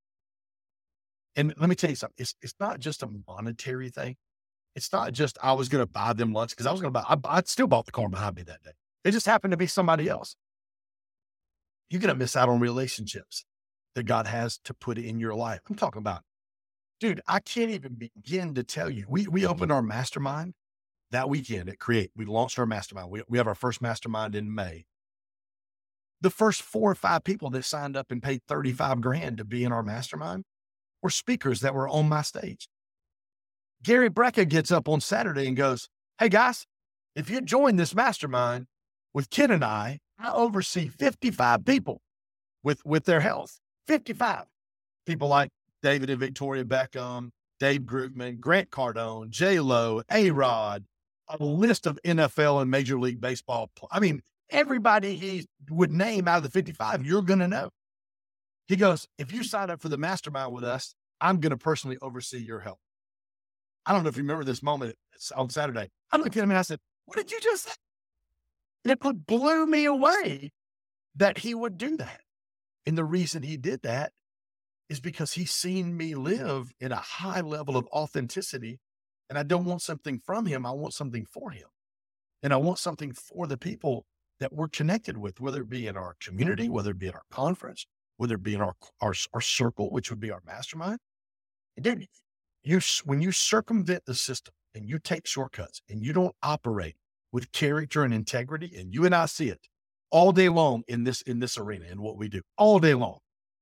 S4: And let me tell you something. It's not just a monetary thing. It's not just, I was going to buy them lunch because I still bought the car behind me that day. It just happened to be somebody else. You're going to miss out on relationships that God has to put in your life. I'm talking about, dude, I can't even begin to tell you. We opened our mastermind that weekend at Create. We launched our mastermind. We have our first mastermind in May. The first 4 or 5 people that signed up and paid $35,000 to be in our mastermind were speakers that were on my stage. Gary Brecka gets up on Saturday and goes, hey guys, if you join this mastermind with Ken and I oversee 55 people with their health. 55 people like David and Victoria Beckham, Dave Grootman, Grant Cardone, J-Lo, A-Rod, a list of NFL and Major League Baseball. I mean, everybody he would name out of the 55, you're going to know. He goes, if you sign up for the mastermind with us, I'm going to personally oversee your health. I don't know if you remember this moment on Saturday. I looked at him and I said, what did you just say? And it blew me away that he would do that. And the reason he did that is because he's seen me live in a high level of authenticity. And I don't want something from him. I want something for him. And I want something for the people that we're connected with, whether it be in our community, whether it be at our conference, whether it be in our circle, which would be our mastermind. And dude, when you circumvent the system and you take shortcuts and you don't operate with character and integrity, and you and I see it all day long in this arena and what we do all day long.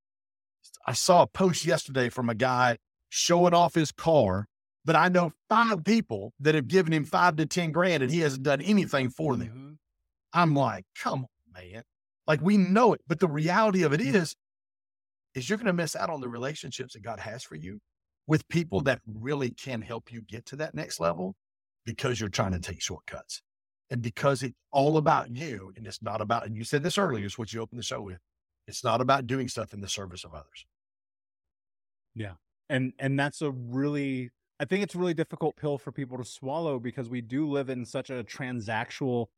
S4: I saw a post yesterday from a guy showing off his car, but I know 5 people that have given him 5 to 10 grand and he hasn't done anything for them.
S5: Mm-hmm.
S4: I'm like, come on, man. Like, we know it, but the reality of it is you're going to miss out on the relationships that God has for you with people that really can help you get to that next level because you're trying to take shortcuts and because it's all about you. And it's not about, and you said this earlier, is what you opened the show with. It's not about doing stuff in the service of others.
S5: Yeah. And that's I think it's a really difficult pill for people to swallow because we do live in such a transaction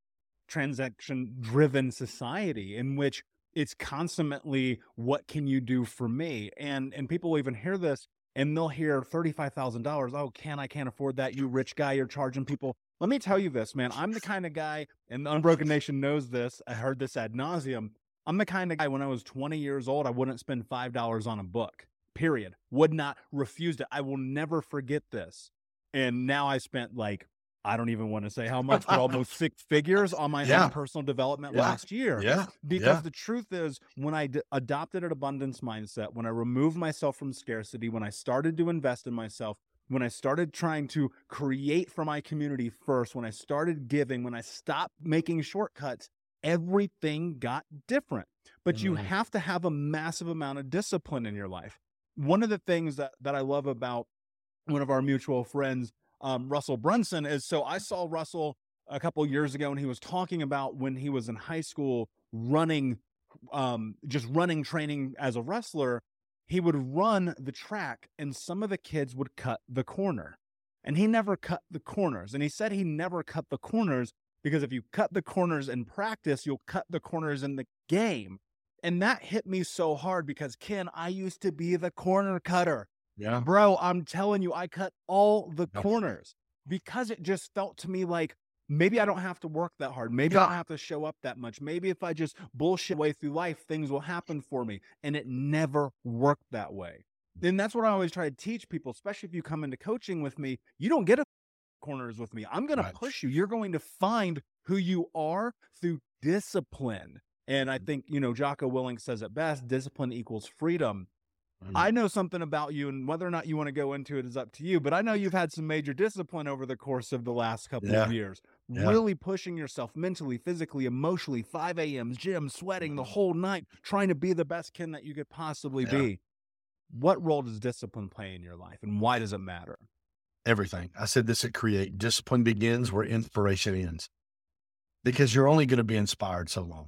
S5: driven society in which it's constantly, what can you do for me? And people will even hear this and they'll hear $35,000. Oh, I can't afford that. You rich guy, you're charging people. Let me tell you this, man. I'm the kind of guy, and the Unbroken Nation knows this. I heard this ad nauseum. I'm the kind of guy, when I was 20 years old, I wouldn't spend $5 on a book, period. Would not, refused it. I will never forget this. And now I spent I don't even want to say how much, but almost 6 figures on my own personal development last year.
S4: Yeah.
S5: Because the truth is, when I adopted an abundance mindset, when I removed myself from scarcity, when I started to invest in myself, when I started trying to create for my community first, when I started giving, when I stopped making shortcuts, everything got different. But you have to have a massive amount of discipline in your life. One of the things that I love about one of our mutual friends, Russell Brunson, is, so I saw Russell a couple years ago, and he was talking about when he was in high school running training as a wrestler. He would run the track and some of the kids would cut the corner, and he never cut the corners. And he said he never cut the corners because if you cut the corners in practice, you'll cut the corners in the game. And that hit me so hard because, Ken, I used to be the corner cutter.
S4: Yeah.
S5: Bro, I'm telling you, I cut all the corners because it just felt to me like maybe I don't have to work that hard. Maybe I don't have to show up that much. Maybe if I just bullshit way through life, things will happen for me. And it never worked that way. And that's what I always try to teach people, especially if you come into coaching with me. You don't get a corners with me. I'm going to push you. You're going to find who you are through discipline. And I think, Jocko Willink says it best, discipline equals freedom. I know something about you, and whether or not you want to go into it is up to you, but I know you've had some major discipline over the course of the last couple of years, really pushing yourself mentally, physically, emotionally, 5 a.m. gym, sweating the whole night, trying to be the best Ken that you could possibly be. What role does discipline play in your life, and why does it matter?
S4: Everything. I said this at Create. Discipline begins where inspiration ends, because you're only going to be inspired so long.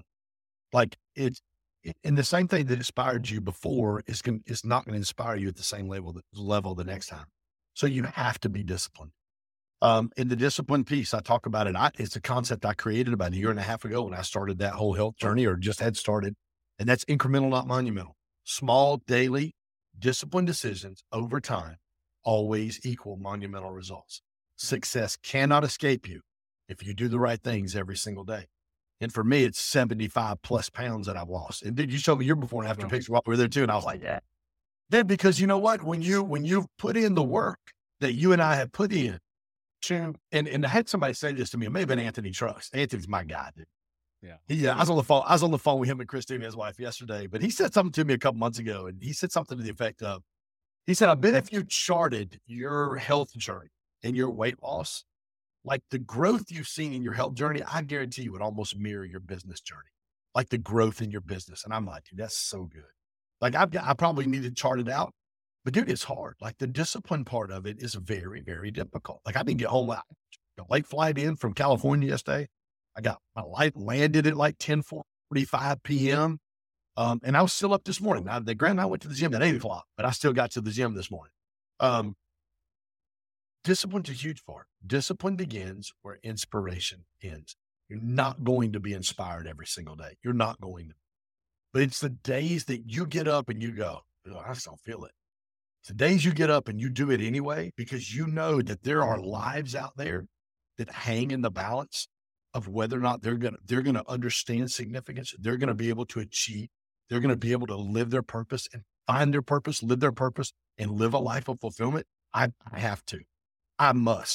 S4: And the same thing that inspired you before is not going to inspire you at the same level the next time. So you have to be disciplined. In the discipline piece, I talk about it. It's a concept I created about 1.5 years ago when I started that whole health journey, or just had started. And that's incremental, not monumental. Small, daily, disciplined decisions over time always equal monumental results. Success cannot escape you if you do the right things every single day. And for me, it's 75 plus pounds that I've lost. And did you show me your before and after picture while we were there too? And I was like, yeah. Then, because you know what, when you've put in the work that you and I have put in to, and I had somebody say this to me, it may have been Anthony Trucks. Anthony's my guy, dude. Yeah. I was on the phone with him and Christine, his wife, yesterday, but he said something to me a couple months ago, and he said something to the effect of, he said, I bet if you charted your health journey and your weight loss, like the growth you've seen in your health journey, I guarantee you would almost mirror your business journey, like the growth in your business. And I'm like, dude, that's so good. Like I probably need to chart it out, but dude, it's hard. Like the discipline part of it is very, very difficult. Like I didn't get home, late flight in from California yesterday. I got my light landed at like 10:45 p.m. And I was still up this morning. I went to the gym at 8:00, but I still got to the gym this morning. Discipline's a huge part. Discipline begins where inspiration ends. You're not going to be inspired every single day. You're not going to. But it's the days that you get up and you go, oh, I just don't feel it. It's the days you get up and you do it anyway, because you know that there are lives out there that hang in the balance of whether or not they're going to understand significance. They're going to be able to achieve. They're going to be able to live their purpose and find their purpose, live their purpose, and live a life of fulfillment. I have to. I must.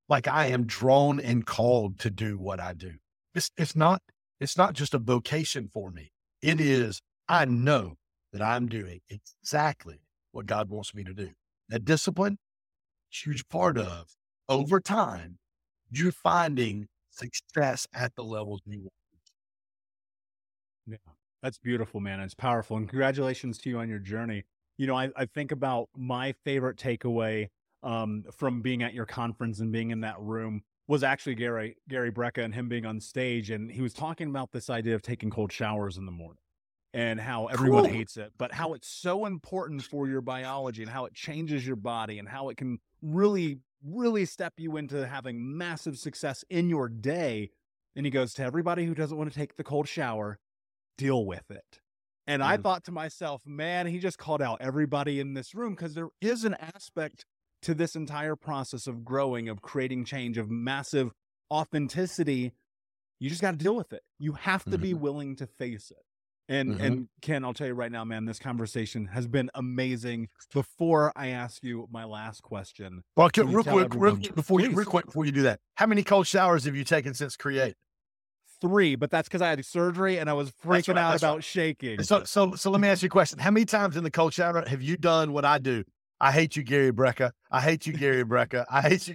S4: like I am drawn and called to do what I do. It's not just a vocation for me. It is, I know that I'm doing exactly what God wants me to do. That discipline, huge part of, over time, you're finding success at the levels you want.
S5: Yeah, that's beautiful, man. It's powerful. And congratulations to you on your journey. You know, I think about my favorite takeaway from being at your conference and being in that room was actually Gary Brecka and him being on stage. And he was talking about this idea of taking cold showers in the morning and how everyone hates it, but how it's so important for your biology and how it changes your body and how it can really, really step you into having massive success in your day. And he goes, to everybody who doesn't want to take the cold shower, deal with it. And I thought to myself, man, he just called out everybody in this room, because there is an aspect to this entire process of growing, of creating change, of massive authenticity. You just got to deal with it. You have to be willing to face it. And Ken, I'll tell you right now, man, this conversation has been amazing. Before I ask you my last question.
S4: Well, real quick, before you do that, how many cold showers have you taken since Create?
S5: 3, but that's because I had surgery and I was freaking out about shaking.
S4: So let me ask you a question. How many times in the cold shower have you done what I do? I hate you, Gary Brecka. I hate you, Gary Brecka. I hate you.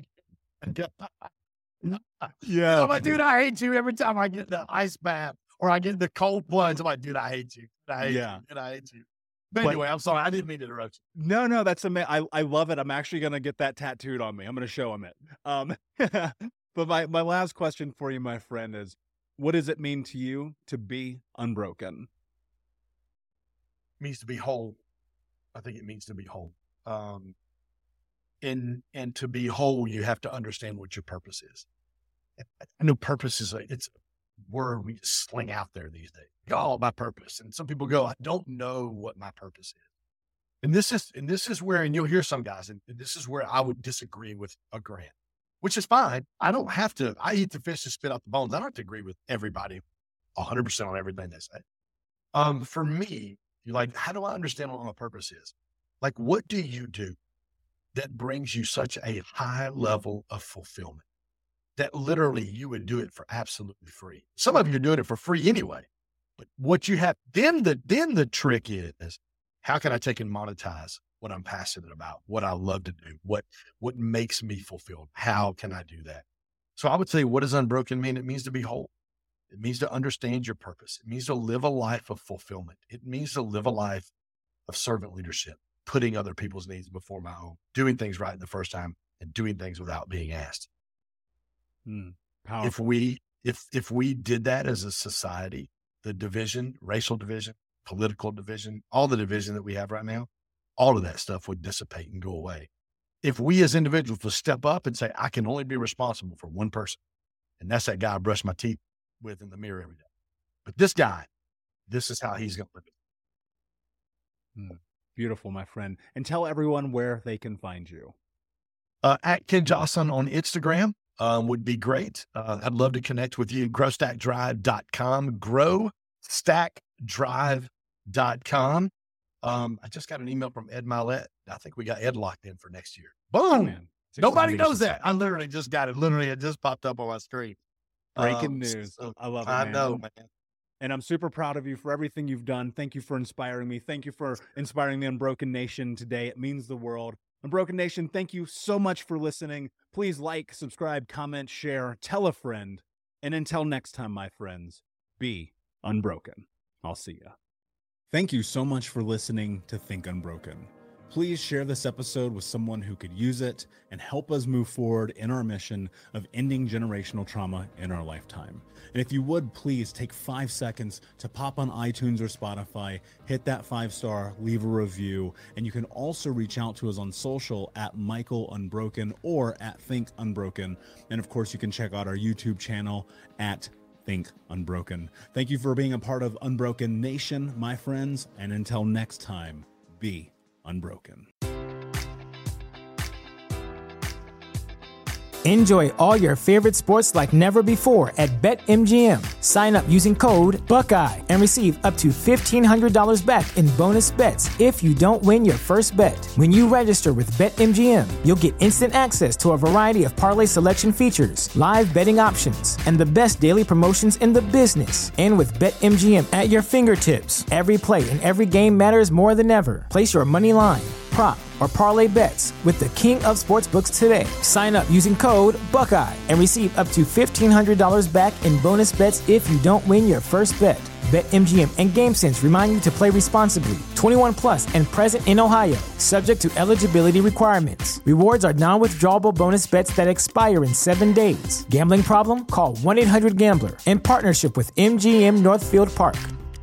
S4: Yeah. I'm like, dude, I hate you every time I get the ice bath or I get the cold plunge. I'm like, dude, I hate you. I hate you. And I hate you. But anyway, I'm sorry. I didn't mean to interrupt you.
S5: No, that's amazing. I love it. I'm actually going to get that tattooed on me. I'm going to show him it. But my last question for you, my friend, is, what does it mean to you to be unbroken?
S4: It means to be whole. I think it means to be whole. And to be whole, you have to understand what your purpose is. I know purpose is it's a word we just sling out there these days. Oh, my purpose. And some people go, I don't know what my purpose is. And this is where, and you'll hear some guys, and this is where I would disagree with a Grant, which is fine. I don't have to, I eat the fish and spit out the bones. I don't have to agree with everybody 100% on everything they say. For me, you're like, how do I understand what my purpose is? Like, what do you do that brings you such a high level of fulfillment that literally you would do it for absolutely free? Some of you are doing it for free anyway, but what you have, then the trick is, how can I take and monetize what I'm passionate about, what I love to do, what makes me fulfilled? How can I do that? So I would say, what does unbroken mean? It means to be whole. It means to understand your purpose. It means to live a life of fulfillment. It means to live a life of servant leadership, putting other people's needs before my own, doing things right the first time and doing things without being asked. If we did that as a society, the division, racial division, political division, all the division that we have right now, all of that stuff would dissipate and go away. If we as individuals would step up and say, I can only be responsible for one person, and that's that guy I brush my teeth with in the mirror every day. But this guy, this is how he's going to live it.
S5: Beautiful, my friend. And tell everyone where they can find you.
S4: At Ken Joslin on Instagram would be great. I'd love to connect with you. GrowStackDrive.com, GrowStackDrive.com. I just got an email from Ed Milet. I think we got Ed locked in for next year. Boom. Man, nobody knows that. I literally just got it. Literally, it just popped up on my screen.
S5: Breaking news. So, I love it, man.
S4: I know, man.
S5: And I'm super proud of you for everything you've done. Thank you for inspiring me. Thank you for inspiring the Unbroken Nation today. It means the world. Unbroken Nation, thank you so much for listening. Please like, subscribe, comment, share, tell a friend. And until next time, my friends, be unbroken. I'll see ya. Thank you so much for listening to Think Unbroken. Please share this episode with someone who could use it and help us move forward in our mission of ending generational trauma in our lifetime. And if you would, please take 5 seconds to pop on iTunes or Spotify, hit that 5-star, leave a review, and you can also reach out to us on social at Michael Unbroken or at Think Unbroken. And of course, you can check out our YouTube channel at Think Unbroken. Thank you for being a part of Unbroken Nation, my friends, and until next time, be unbroken.
S2: Enjoy all your favorite sports like never before at BetMGM. Sign up using code Buckeye and receive up to $1,500 back in bonus bets if you don't win your first bet. When you register with BetMGM, you'll get instant access to a variety of parlay selection features, live betting options, and the best daily promotions in the business. And with BetMGM at your fingertips, every play and every game matters more than ever. Place your money line, prop, or parlay bets with the king of sportsbooks today. Sign up using code Buckeye and receive up to $1,500 back in bonus bets if you don't win your first bet. BetMGM and GameSense remind you to play responsibly. 21 plus and present in Ohio, subject to eligibility requirements. Rewards are non-withdrawable bonus bets that expire in 7 days. Gambling problem? Call 1-800-GAMBLER. In partnership with MGM Northfield Park.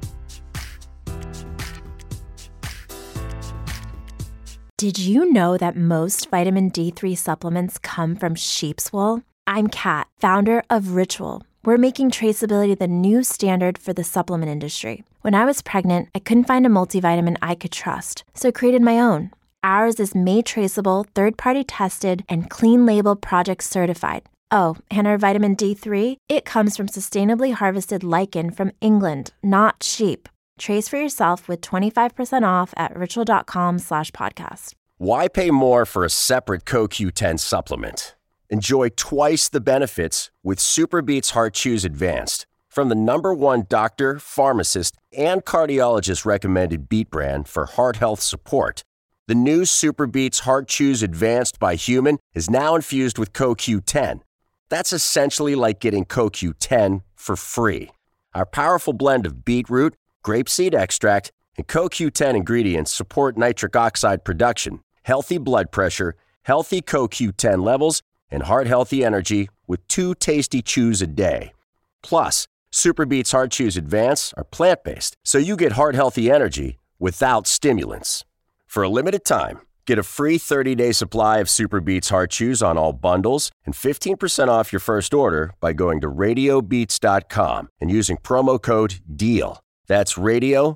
S6: Did you know that most vitamin D3 supplements come from sheep's wool? I'm Kat, founder of Ritual. We're making traceability the new standard for the supplement industry. When I was pregnant, I couldn't find a multivitamin I could trust, so I created my own. Ours is made traceable, third-party tested, and clean label project certified. Oh, and our vitamin D3? It comes from sustainably harvested lichen from England, not sheep. Trace for yourself with 25% off at ritual.com/podcast.
S7: Why pay more for a separate CoQ10 supplement? Enjoy twice the benefits with SuperBeets Heart Chews Advanced from the #1 doctor, pharmacist, and cardiologist recommended beet brand for heart health support. The new SuperBeets Heart Chews Advanced by Human is now infused with CoQ10. That's essentially like getting CoQ10 for free. Our powerful blend of beetroot, grapeseed extract, and CoQ10 ingredients support nitric oxide production, healthy blood pressure, healthy CoQ10 levels, and heart-healthy energy with 2 tasty chews a day. Plus, SuperBeets Heart Chews Advance are plant-based, so you get heart-healthy energy without stimulants. For a limited time, get a free 30-day supply of SuperBeets Heart Chews on all bundles and 15% off your first order by going to RadioBeets.com and using promo code DEAL. That's Radio,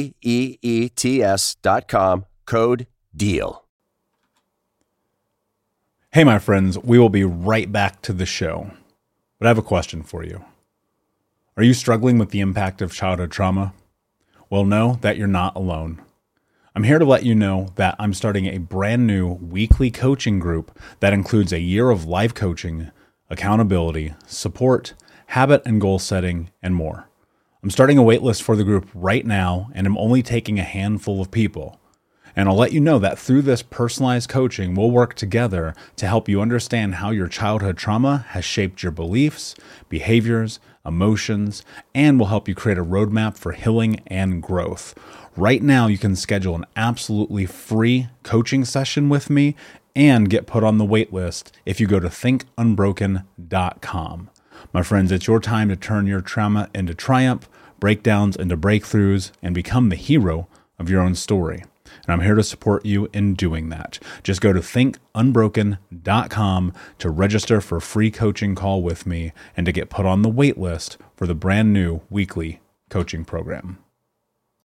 S7: BEETS.com, code DEAL.
S1: Hey, my friends, we will be right back to the show. But I have a question for you. Are you struggling with the impact of childhood trauma? Well, know that you're not alone. I'm here to let you know that I'm starting a brand new weekly coaching group that includes a year of live coaching, accountability, support, habit and goal setting, and more. I'm starting a waitlist for the group right now, and I'm only taking a handful of people. And I'll let you know that through this personalized coaching, we'll work together to help you understand how your childhood trauma has shaped your beliefs, behaviors, emotions, and will help you create a roadmap for healing and growth. Right now, you can schedule an absolutely free coaching session with me and get put on the waitlist if you go to thinkunbroken.com. My friends, it's your time to turn your trauma into triumph, breakdowns into breakthroughs, and become the hero of your own story. And I'm here to support you in doing that. Just go to thinkunbroken.com to register for a free coaching call with me and to get put on the wait list for the brand new weekly coaching program.